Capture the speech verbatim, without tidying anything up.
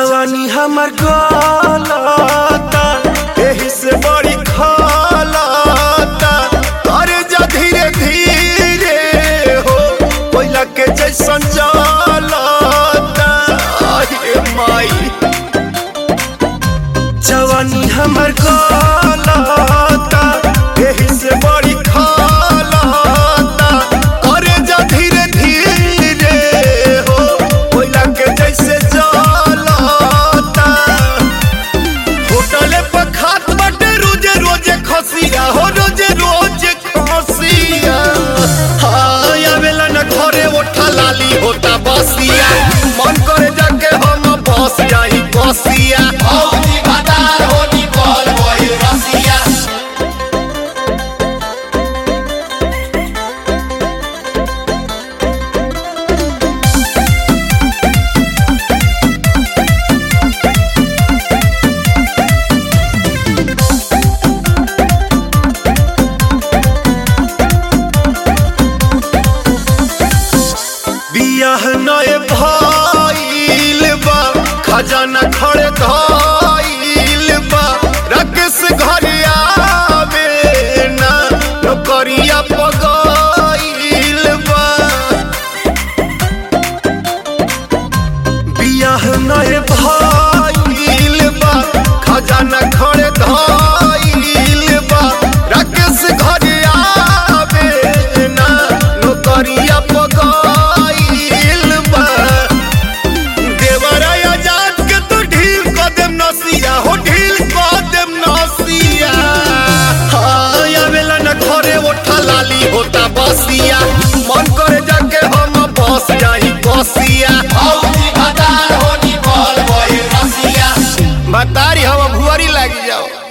जवानी हमर गलता एही से बड़ी खलता करे जा धीरे धीरे हो कोयला के जैसन जलता आये माई जवानी हमर गलता एही से बड़ी खलता करे जा धीरे धीरे हो कोयला के जैसे हो रोजे रोजे खसिया हाँ आवेला न घरे ओठा लाली होता बसिया मन करे जाके हम बस जाई बसिया औजी बाजार होनी बोल वही रसिया बियाह नए भइल बा खजाना खड़े धइल बा राकेश घर आवे ना नौकरिया पगइल बा बियाह नए भइल बा खजाना खड़े धइल बा राकेश घर आवे ना नौकरिया पगइल हो ढील कर देम नसिया हाँ आवेला न घरे ओठा लाली होता बसिया मन करे जाके हम बस जाई बसिया औजी बाजार होनी बोल वही रसिया बतारी हम भुअरी लागी जाओ।